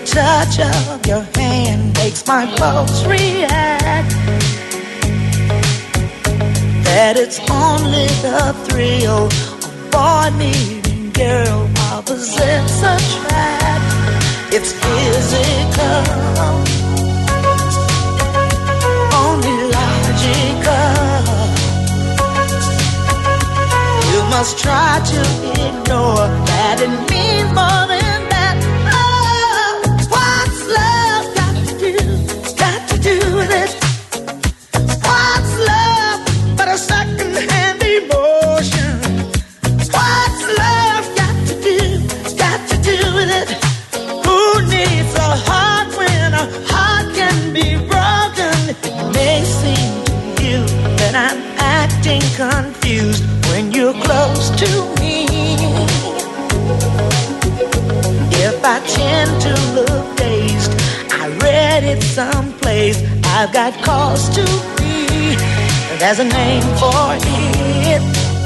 touch of your hand makes my pulse react. That it's only the thrill of boy meeting girl, opposites attract. It's physical, only logical. You must try to ignore that it means more than that. Oh, what's love got to do? Got to do with it. What's love but a second-hand emotion? What's love got to do? Got to do with it. Who needs a heart when a heart can be broken? It may seem to you that I'm acting confused when you're close to me. If I tend to look dazed, I read it someplace. I've got cause to be. There's a name for it.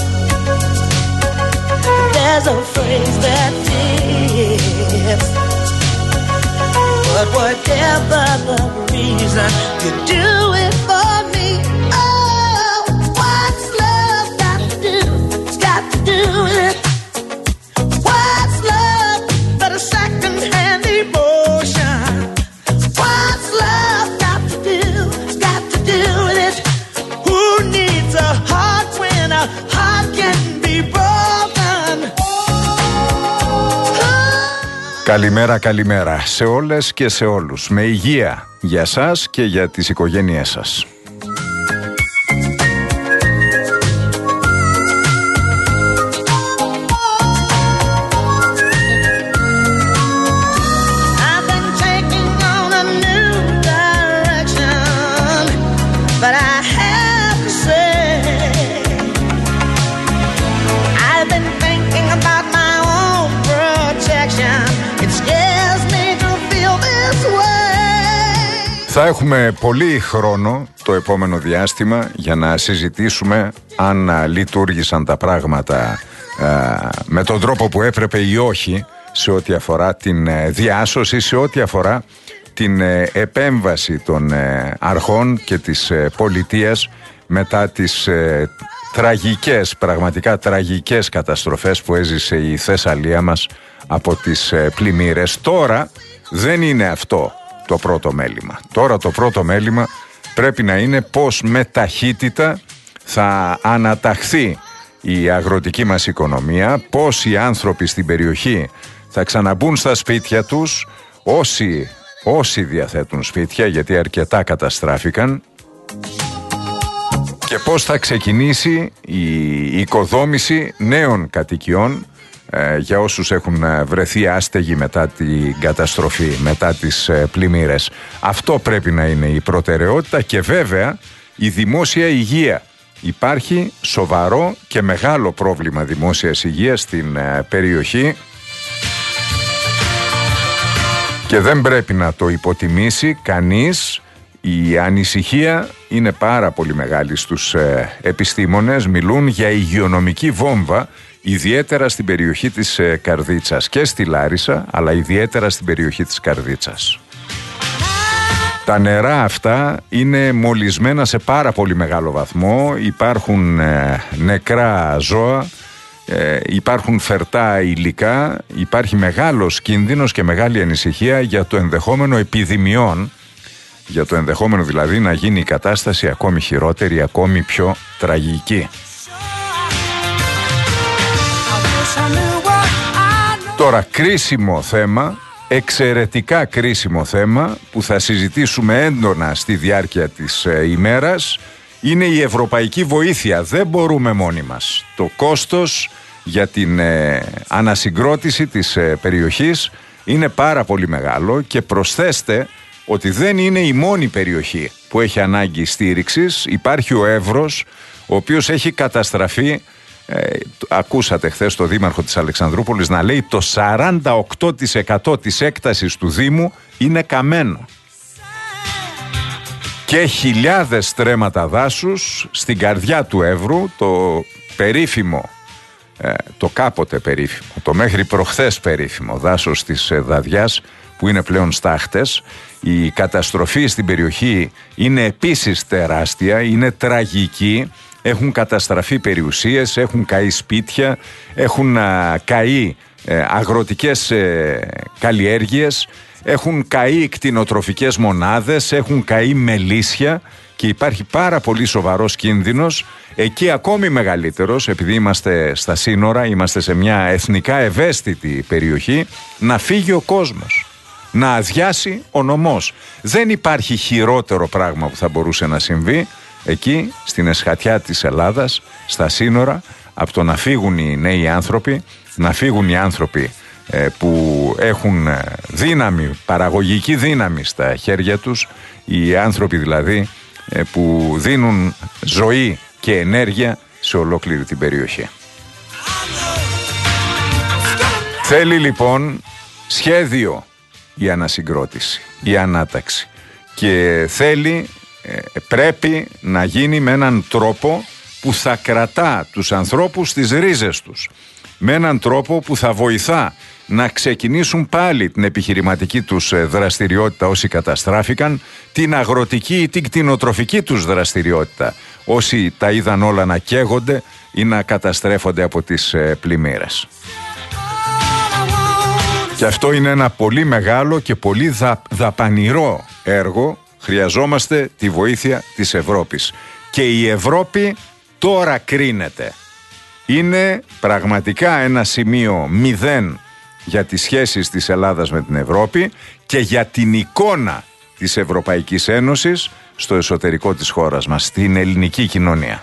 There's a phrase that fits. But whatever the reason, you do it for me. Oh, what's love got to do? Got to do with it. What's love but a second-hand emotion? What's love got to do? Got to do with it. Who needs a heart when a heart can be broken? Καλημέρα, καλημέρα σε όλες και σε όλους. Με υγεία για σας και για τις οικογένειές σας. Θα έχουμε πολύ χρόνο το επόμενο διάστημα για να συζητήσουμε αν λειτουργήσαν τα πράγματα με τον τρόπο που έπρεπε ή όχι σε ό,τι αφορά την διάσωση, σε ό,τι αφορά την επέμβαση των αρχών και της πολιτείας μετά τις τραγικές, πραγματικά τραγικές καταστροφές που έζησε η Θεσσαλία μας από τις πλημμύρες. Τώρα δεν είναι αυτό το πρώτο μέλημα. Τώρα το πρώτο μέλημα πρέπει να είναι πώς με ταχύτητα θα αναταχθεί η αγροτική μας οικονομία, πώς οι άνθρωποι στην περιοχή θα ξαναμπούν στα σπίτια τους, όσοι διαθέτουν σπίτια, γιατί αρκετά καταστράφηκαν, και πώς θα ξεκινήσει η οικοδόμηση νέων κατοικιών για όσους έχουν βρεθεί άστεγοι μετά την καταστροφή, μετά τις πλημμύρες. Αυτό πρέπει να είναι η προτεραιότητα, και βέβαια η δημόσια υγεία. Υπάρχει σοβαρό και μεγάλο πρόβλημα δημόσιας υγείας στην περιοχή και δεν πρέπει να το υποτιμήσει κανείς. Η ανησυχία είναι πάρα πολύ μεγάλη στους επιστήμονες. Μιλούν για υγειονομική βόμβα, ιδιαίτερα στην περιοχή της Καρδίτσας και στη Λάρισα, αλλά ιδιαίτερα στην περιοχή της Καρδίτσας. Τα νερά αυτά είναι μολυσμένα σε πάρα πολύ μεγάλο βαθμό. Υπάρχουν νεκρά ζώα, υπάρχουν φερτά υλικά, υπάρχει μεγάλος κίνδυνος και μεγάλη ανησυχία για το ενδεχόμενο επιδημιών, για το ενδεχόμενο δηλαδή να γίνει η κατάσταση ακόμη χειρότερη, ακόμη πιο τραγική. Τώρα, κρίσιμο θέμα, εξαιρετικά κρίσιμο θέμα που θα συζητήσουμε έντονα στη διάρκεια της ημέρας, είναι η ευρωπαϊκή βοήθεια. Δεν μπορούμε μόνοι μας. Το κόστος για την ανασυγκρότηση της περιοχής είναι πάρα πολύ μεγάλο, και προσθέστε ότι δεν είναι η μόνη περιοχή που έχει ανάγκη στήριξης. Υπάρχει ο Εύρος, ο οποίος έχει καταστραφεί. Ακούσατε χθες το δήμαρχο της Αλεξανδρούπολης να λέει το 48% της έκτασης του Δήμου είναι καμένο. Και χιλιάδες στρέμματα δάσους στην καρδιά του Εύρου, το περίφημο, το κάποτε περίφημο, το μέχρι προχθές περίφημο δάσος της Δαδιάς, που είναι πλέον στάχτες. Η καταστροφή στην περιοχή είναι επίσης τεράστια, είναι τραγική. Έχουν καταστραφεί περιουσίες, έχουν καεί σπίτια, έχουν καεί αγροτικές καλλιέργειες, έχουν καεί κτηνοτροφικές μονάδες, έχουν καεί μελίσια και υπάρχει πάρα πολύ σοβαρός κίνδυνος, εκεί ακόμη μεγαλύτερος, επειδή είμαστε στα σύνορα, είμαστε σε μια εθνικά ευαίσθητη περιοχή, να φύγει ο κόσμος, να αδειάσει ο νομός. Δεν υπάρχει χειρότερο πράγμα που θα μπορούσε να συμβεί εκεί στην εσχατιά της Ελλάδας, στα σύνορα, από το να φύγουν οι νέοι άνθρωποι, να φύγουν οι άνθρωποι που έχουν δύναμη, παραγωγική δύναμη στα χέρια τους, οι άνθρωποι δηλαδή που δίνουν ζωή και ενέργεια σε ολόκληρη την περιοχή. Θέλει λοιπόν σχέδιο η ανασυγκρότηση, η ανάταξη, και πρέπει να γίνει με έναν τρόπο που θα κρατά τους ανθρώπους στις ρίζες τους, με έναν τρόπο που θα βοηθά να ξεκινήσουν πάλι την επιχειρηματική τους δραστηριότητα όσοι καταστράφηκαν, την αγροτική ή την κτηνοτροφική τους δραστηριότητα όσοι τα είδαν όλα να καίγονται ή να καταστρέφονται από τις πλημμύρες. Και αυτό είναι ένα πολύ μεγάλο και πολύ δαπανηρό έργο. Χρειαζόμαστε τη βοήθεια της Ευρώπης. Και η Ευρώπη τώρα κρίνεται. Είναι πραγματικά ένα σημείο 0 για τις σχέσεις της Ελλάδας με την Ευρώπη και για την εικόνα της Ευρωπαϊκής Ένωσης στο εσωτερικό της χώρας μας, στην ελληνική κοινωνία.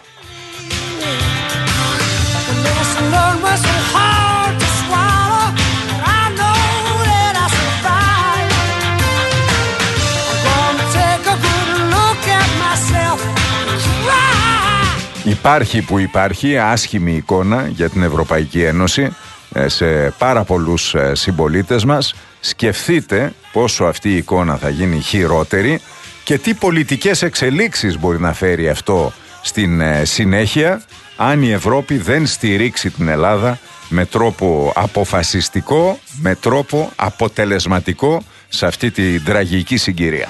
Υπάρχει που υπάρχει άσχημη εικόνα για την Ευρωπαϊκή Ένωση σε πάρα πολλούς συμπολίτες μας. Σκεφτείτε πόσο αυτή η εικόνα θα γίνει χειρότερη και τι πολιτικές εξελίξεις μπορεί να φέρει αυτό στην συνέχεια αν η Ευρώπη δεν στηρίξει την Ελλάδα με τρόπο αποφασιστικό, με τρόπο αποτελεσματικό σε αυτή την τραγική συγκυρία.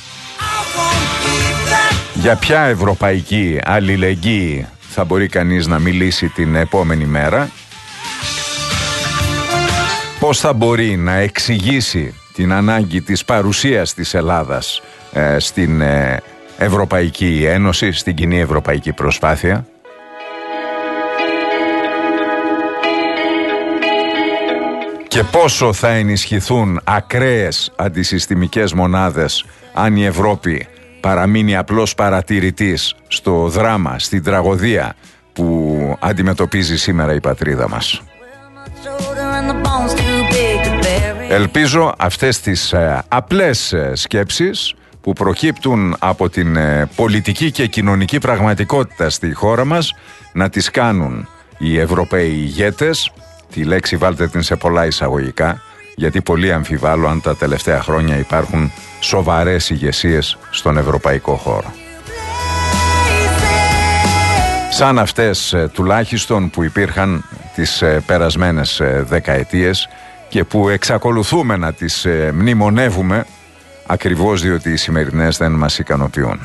Για ποια ευρωπαϊκή αλληλεγγύη θα μπορεί κανείς να μιλήσει την επόμενη μέρα? Πώς θα μπορεί να εξηγήσει την ανάγκη της παρουσίας της Ελλάδας στην Ευρωπαϊκή Ένωση, στην κοινή ευρωπαϊκή προσπάθεια? Και πόσο θα ενισχυθούν ακραίες αντισυστημικές μονάδες αν η Ευρώπη παραμείνει απλός παρατηρητής στο δράμα, στην τραγωδία που αντιμετωπίζει σήμερα η πατρίδα μας? Ελπίζω αυτές τις απλές σκέψεις που προκύπτουν από την πολιτική και κοινωνική πραγματικότητα στη χώρα μας να τις κάνουν οι Ευρωπαίοι ηγέτες. Τη λέξη βάλτε την σε πολλά εισαγωγικά, γιατί πολύ αμφιβάλλω αν τα τελευταία χρόνια υπάρχουν σοβαρές ηγεσίες στον ευρωπαϊκό χώρο. Σαν αυτές τουλάχιστον που υπήρχαν τις περασμένες δεκαετίες και που εξακολουθούμε να τις μνημονεύουμε ακριβώς διότι οι σημερινές δεν μας ικανοποιούν.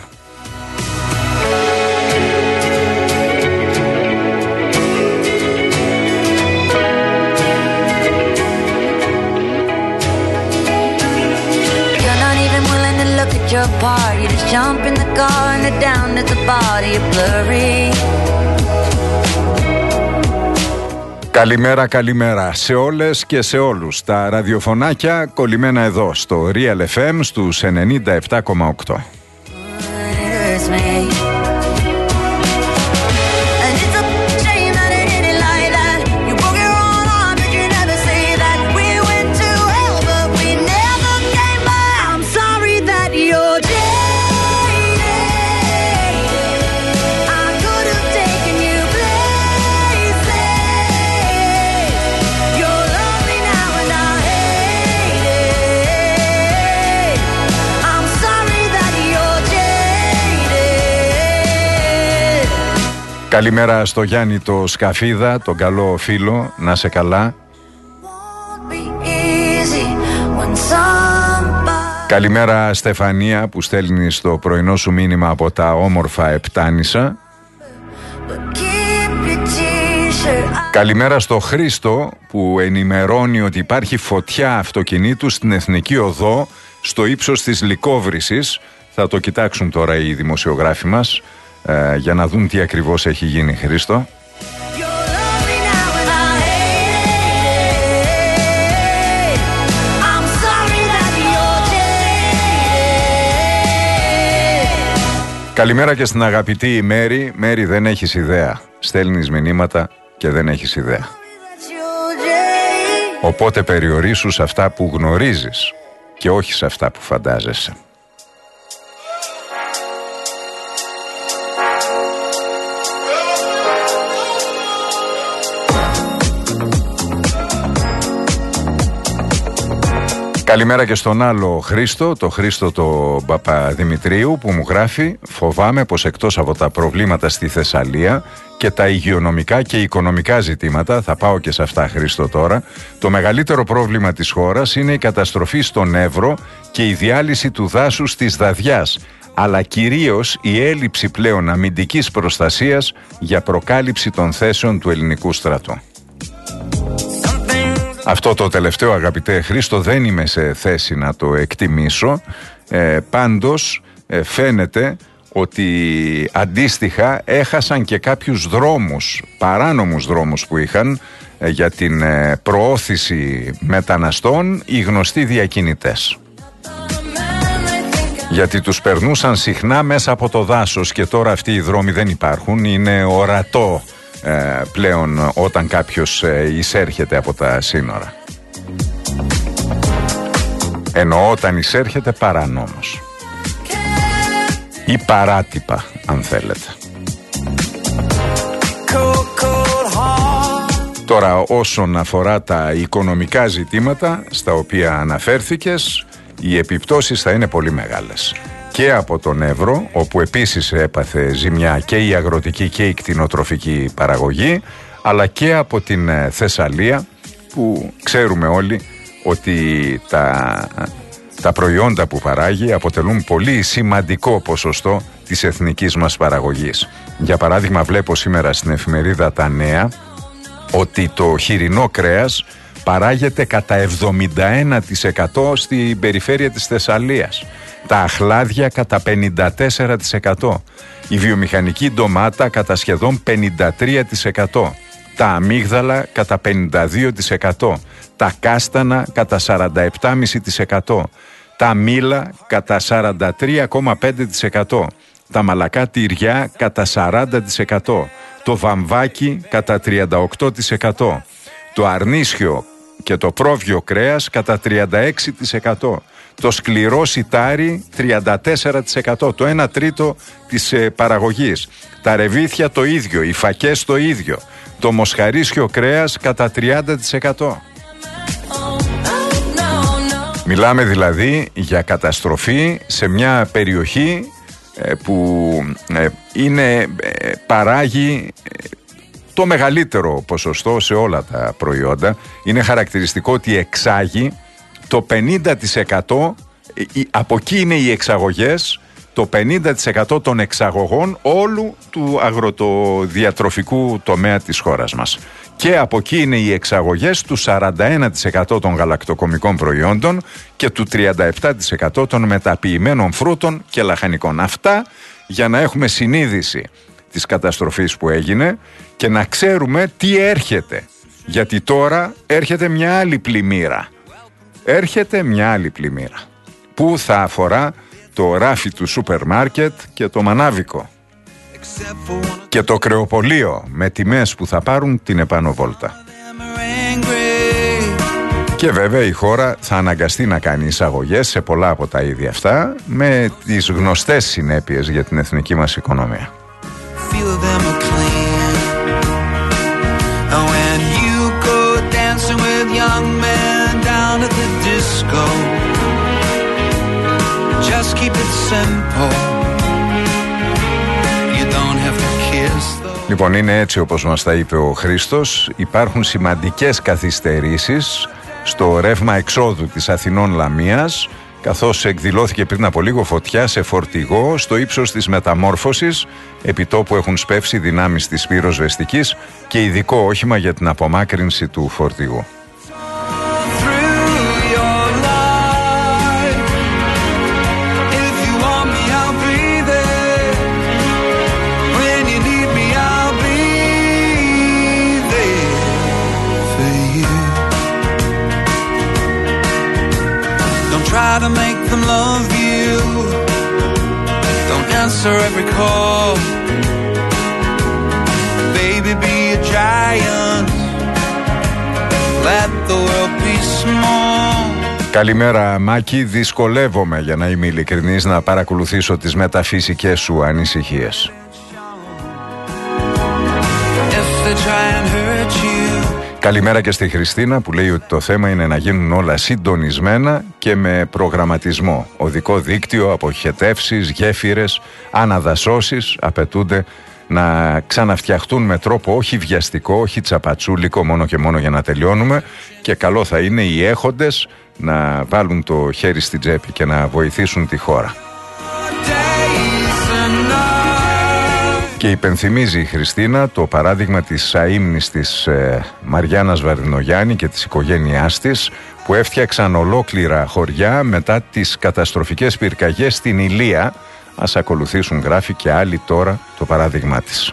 Your part, you just jump in the car and head down at the body of blurry. Καλημέρα σε όλες και σε όλους. Τα ραδιοφωνάκια κολλημένα εδώ στο Real FM στους 97,8. Καλημέρα στο Γιάννη το Σκαφίδα, τον καλό φίλο, να σε καλά. Won't be easy when Καλημέρα Στεφανία που στέλνει το πρωινό σου μήνυμα από τα όμορφα Επτάνησα. Καλημέρα στο Χρήστο που ενημερώνει ότι υπάρχει φωτιά αυτοκινήτου στην Εθνική Οδό στο ύψος της Λυκόβρησης. Θα το κοιτάξουν τώρα οι δημοσιογράφοι μας για να δουν τι ακριβώς έχει γίνει, Χρήστο. Καλημέρα και στην αγαπητή Μέρη. Μέρη, δεν έχεις ιδέα. Στέλνεις μηνύματα και δεν έχεις ιδέα. Οπότε περιορίσου σε αυτά που γνωρίζεις και όχι σε αυτά που φαντάζεσαι. Καλημέρα και στον άλλο Χρήστο, το Χρήστο το Παπαδημητρίου που μου γράφει: φοβάμαι πως εκτός από τα προβλήματα στη Θεσσαλία και τα υγειονομικά και οικονομικά ζητήματα, θα πάω και σε αυτά Χρήστο τώρα, το μεγαλύτερο πρόβλημα της χώρας είναι η καταστροφή στον Εύρο και η διάλυση του δάσους της Δαδιάς, αλλά κυρίως η έλλειψη πλέον αμυντικής προστασίας για προκάλυψη των θέσεων του ελληνικού στρατού. Αυτό το τελευταίο, αγαπητέ Χρήστο, δεν είμαι σε θέση να το εκτιμήσω. Πάντως φαίνεται ότι αντίστοιχα έχασαν και κάποιους δρόμους, παράνομους δρόμους που είχαν για την προώθηση μεταναστών οι γνωστοί διακινητές. Γιατί τους περνούσαν συχνά μέσα από το δάσος και τώρα αυτοί οι δρόμοι δεν υπάρχουν, είναι ορατό πλέον όταν κάποιος εισέρχεται από τα σύνορα. Ενώ όταν εισέρχεται παρανόμως ή παράτυπα, αν θέλετε. Τώρα, όσον αφορά τα οικονομικά ζητήματα στα οποία αναφέρθηκες, οι επιπτώσεις θα είναι πολύ μεγάλες. Και από τον Εύρο, όπου επίσης έπαθε ζημιά και η αγροτική και η κτηνοτροφική παραγωγή, αλλά και από την Θεσσαλία, που ξέρουμε όλοι ότι τα προϊόντα που παράγει αποτελούν πολύ σημαντικό ποσοστό της εθνικής μας παραγωγής. Για παράδειγμα, βλέπω σήμερα στην εφημερίδα Τα Νέα ότι το χοιρινό κρέας παράγεται κατά 71% στην περιφέρεια της Θεσσαλίας. Τα αχλάδια κατά 54%. Η βιομηχανική ντομάτα κατά σχεδόν 53%. Τα αμύγδαλα κατά 52%. Τα κάστανα κατά 47,5%. Τα μήλα κατά 43,5%. Τα μαλακά τυριά κατά 40%. Το βαμβάκι κατά 38%. Το αρνίσιο και το πρόβιο κρέας κατά 36%. Το σκληρό σιτάρι 34%, το 1 τρίτο της παραγωγής. Τα ρεβίθια το ίδιο, οι φακές το ίδιο. Το μοσχαρίσιο κρέας κατά 30%. Μιλάμε δηλαδή για καταστροφή σε μια περιοχή που παράγει το μεγαλύτερο ποσοστό σε όλα τα προϊόντα. Είναι χαρακτηριστικό ότι εξάγει το 50%, από εκεί είναι οι εξαγωγές, το 50% των εξαγωγών όλου του αγροτοδιατροφικού τομέα της χώρας μας. Και από εκεί είναι οι εξαγωγές του 41% των γαλακτοκομικών προϊόντων και του 37% των μεταποιημένων φρούτων και λαχανικών. Αυτά για να έχουμε συνείδηση της καταστροφής που έγινε και να ξέρουμε τι έρχεται. Γιατί τώρα έρχεται μια άλλη πλημμύρα. Έρχεται μια άλλη πλημμύρα που θα αφορά το ράφι του σούπερ μάρκετ και το μανάβικο και το κρεοπωλείο με τιμές που θα πάρουν την επάνω βόλτα. Και βέβαια η χώρα θα αναγκαστεί να κάνει εισαγωγές σε πολλά από τα είδη αυτά με τις γνωστές συνέπειες για την εθνική μας οικονομία. Λοιπόν, είναι έτσι όπως μας τα είπε ο Χρήστος. Υπάρχουν σημαντικές καθυστερήσεις στο ρεύμα εξόδου της Αθηνών Λαμίας καθώς εκδηλώθηκε πριν από λίγο φωτιά σε φορτηγό στο ύψος της Μεταμόρφωσης, επιτόπου έχουν σπεύσει δυνάμεις της πυροσβεστικής και ειδικό όχημα για την απομάκρυνση του φορτηγού. Try to make them love you. Don't answer every call. Baby, be a giant. Let the world be small. Καλημέρα Μάκη, δυσκολεύομαι για να είμαι ειλικρινής να παρακολουθήσω τις μεταφυσικές σου ανησυχίες. If they try and hurt you. Καλημέρα και στη Χριστίνα που λέει ότι το θέμα είναι να γίνουν όλα συντονισμένα και με προγραμματισμό. Οδικό δίκτυο, αποχετεύσεις, γέφυρες, αναδασώσεις απαιτούνται να ξαναφτιαχτούν με τρόπο όχι βιαστικό, όχι τσαπατσούλικο μόνο και μόνο για να τελειώνουμε, και καλό θα είναι οι έχοντες να βάλουν το χέρι στην τσέπη και να βοηθήσουν τη χώρα. Και υπενθυμίζει η Χριστίνα το παράδειγμα της αείμνης της Μαριάννας Βαρδινογιάννη και της οικογένειάς της, που έφτιαξαν ολόκληρα χωριά μετά τις καταστροφικές πυρκαγιές στην Ηλία. Ας ακολουθήσουν, γράφει, και άλλοι τώρα το παράδειγμά της.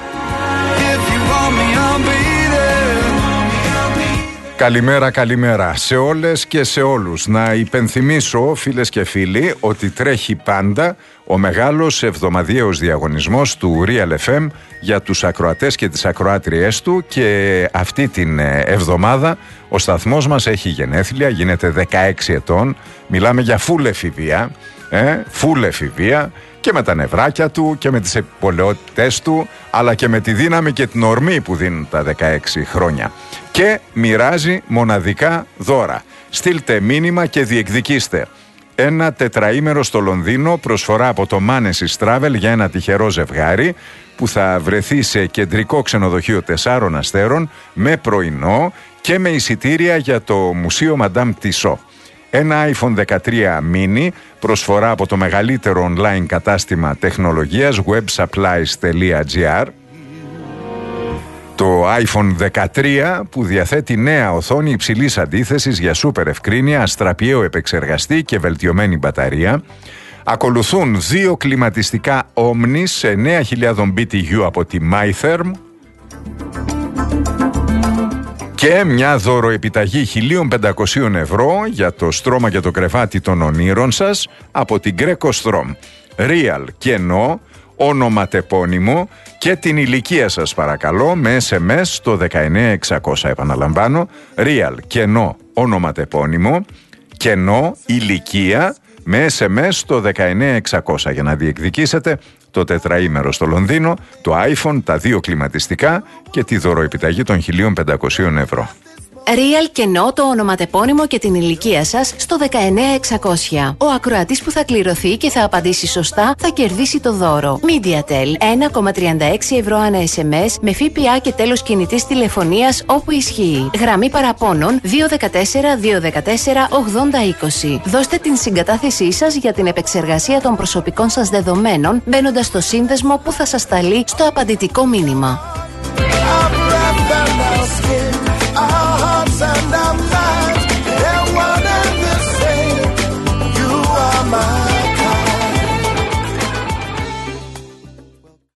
Καλημέρα, καλημέρα σε όλες και σε όλους. Να υπενθυμίσω, φίλες και φίλοι, ότι τρέχει πάντα ο μεγάλος εβδομαδιαίος διαγωνισμός του Real FM για τους ακροατές και τις ακροάτριές του, και αυτή την εβδομάδα ο σταθμός μας έχει γενέθλια, γίνεται 16 ετών. Μιλάμε για φουλ εφηβεία, φουλ εφηβεία, και με τα νευράκια του και με τις επολαιότητες του, αλλά και με τη δύναμη και την ορμή που δίνουν τα 16 χρόνια. Και μοιράζει μοναδικά δώρα. Στείλτε μήνυμα και διεκδικήστε ένα τετραήμερο στο Λονδίνο, προσφορά από το Manesis Travel για ένα τυχερό ζευγάρι που θα βρεθεί σε κεντρικό ξενοδοχείο 4 αστέρων με πρωινό και με εισιτήρια για το Μουσείο Madame Tissot. Ένα iPhone 13 mini, προσφορά από το μεγαλύτερο online κατάστημα τεχνολογίας websupplies.gr. Το iPhone 13 που διαθέτει νέα οθόνη υψηλής αντίθεσης για σούπερ ευκρίνεια, αστραπιαίο επεξεργαστή και βελτιωμένη μπαταρία. Ακολουθούν 2 κλιματιστικά Omnis σε 9.000 BTU από τη MyTherm και μια δωροεπιταγή 1.500 ευρώ για το στρώμα και το κρεβάτι των ονείρων σας από την Greco Strom. Real κενό, ονοματεπώνυμο και την ηλικία σας παρακαλώ με SMS στο 19600. Επαναλαμβάνω, Real κενό, ονοματεπώνυμο, κενό, ηλικία με SMS στο 19600 για να διεκδικήσετε το τετραήμερο στο Λονδίνο, το iPhone, τα 2 κλιματιστικά και τη δωροεπιταγή των 1.500 ευρώ. Real κενό, το ονοματεπώνυμο και την ηλικία σας στο 19600. Ο ακροατής που θα κληρωθεί και θα απαντήσει σωστά θα κερδίσει το δώρο. Mediatel 1,36 ευρώ ανά SMS με ΦΠΑ και τέλος κινητής τηλεφωνίας όπου ισχύει. Γραμμή παραπώνων 214-214-8020. Δώστε την συγκατάθεσή σας για την επεξεργασία των προσωπικών σας δεδομένων μπαίνοντας στο σύνδεσμο που θα σας σταλεί στο απαντητικό μήνυμα. And I'm